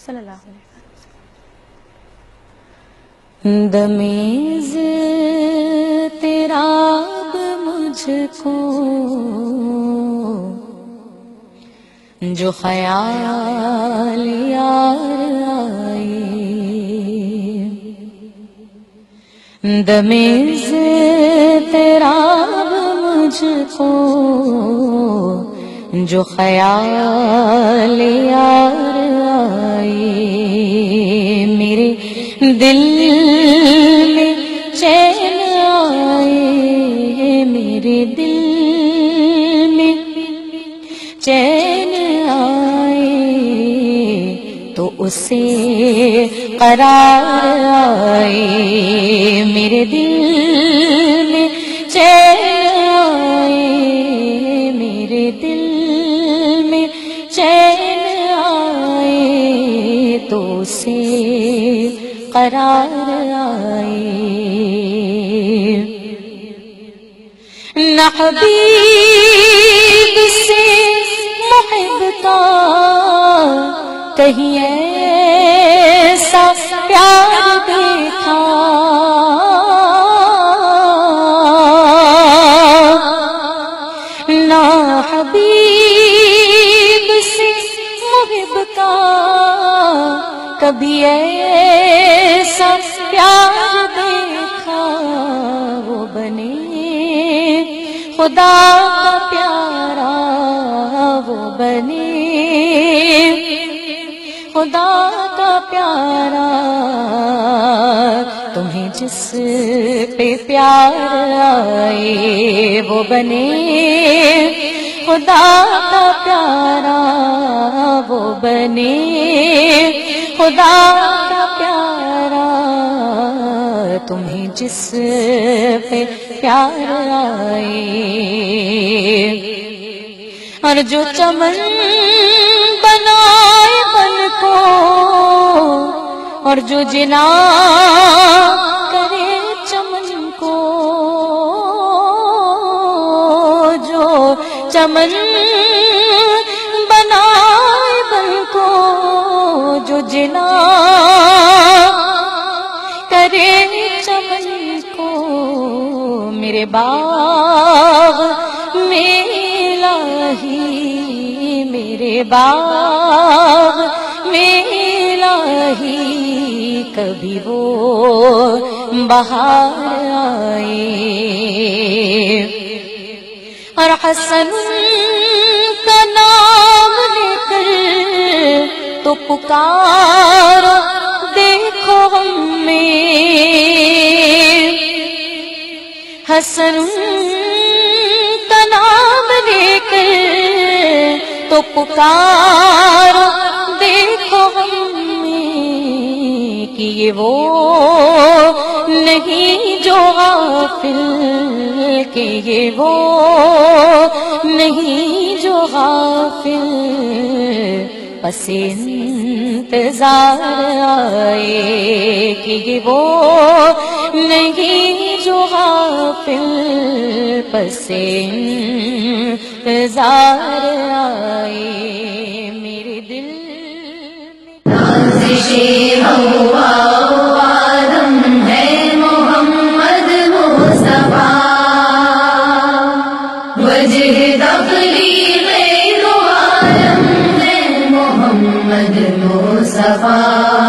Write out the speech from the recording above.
صلی اللہ علیہ وسلم۔ دمیز تیرا اب مجھ کو جو خیال یار آئی، دمیز تیرا اب مجھ کو جو خیال یار آئی، میرے دل میں چین آئے، میرے دل میں چین آئے تو اسے قرار آئے، میرے دل میں چین آئے، میرے دل میں چین آئے تو اسے قرار آئے۔ نہ حبیب سے محب کا کہیں ایسا پیار دیکھا، نہ حبیب سے محب کا کبھی ایسا پیار دیکھا، وہ بنے خدا کا پیارا، وہ بنے خدا کا پیارا، تمہیں جس پہ پیار آئے وہ بنے خدا کا پیارا، وہ بنے خدا کا پیارا، تمہیں جس پہ پیار آئے۔ اور جو چمن بنائے بن کو، اور جو جنا کرے چمن کو، جو چمن بنائے بن کو، جو جنا کرے چمن کو، میرے باغ میں الہی، میرے باغ میں الہی کبھی وہ بہار آئے۔ اور حسن کا نام لے کر تو پکارو دیکھو ہم میں، حسن کا نام لے کر تو پکارو دیکھو ہم میں، کہ یہ وہ نہیں جو غافل، کہ یہ وہ نہیں جو غافل، پس انتظار آئے، کہ یہ وہ نہیں جو غافل، پس انتظار آئے، میرے دل نازش ہوا آدم ہے محمد مصطفیٰ، وجہ تخلیق دو عالم ہے محمد مصطفیٰ۔